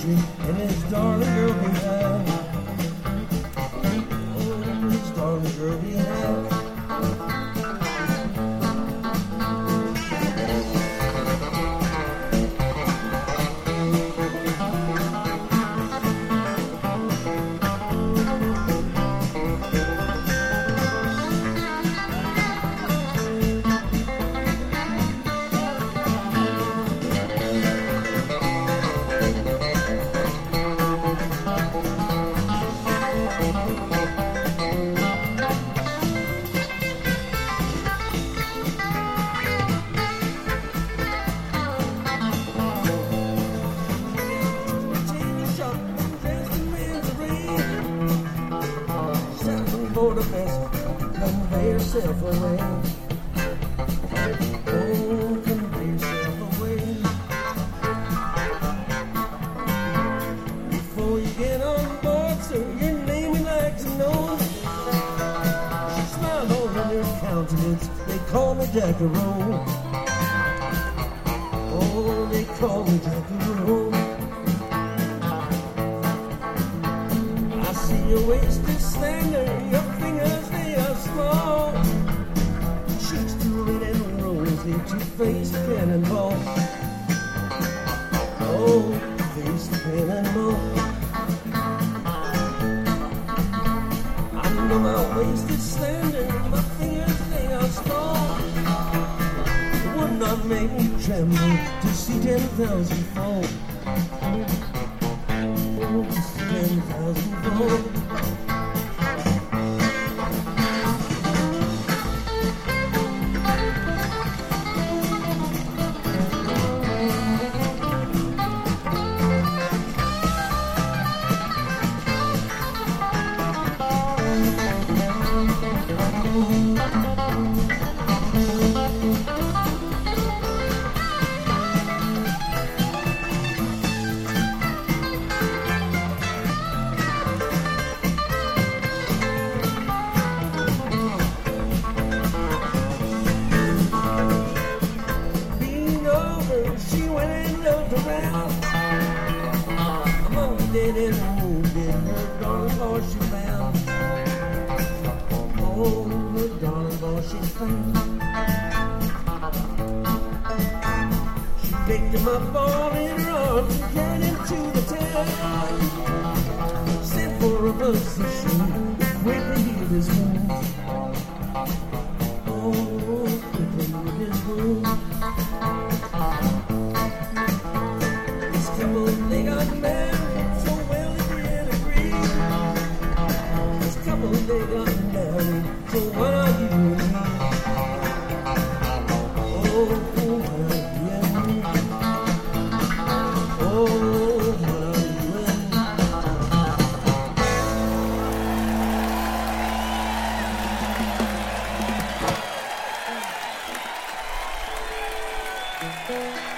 country and his darling girl behind. Oh, his darling girl behind. For the best, convey yourself away. Oh, convey yourself away. Before you get on board, sir, your name we like to know. She smiled all in her countenance. They call me Jackaroo. Oh, they call me Jackaroo. I see your waist is slender, your fingers they are small, cheeks too red and rosy to face cannonball. Oh, face cannonball. I know my waist is slender, my fingers they are small. It would not make me tremble to see 10,000 fall. Oh, to see 10,000 fall. She went and looked around among the dead and wounded. Her darling boy she found. Oh, her darling boy she found. She picked him up all in her arms and carried him to the town. Sent for a physician to quickly heal his wounds. Oh, quickly heal his wounds. They got married, so well they did agree. This couple, they got married, so what are you and me? Oh, what are you and me? Oh, what are you and me?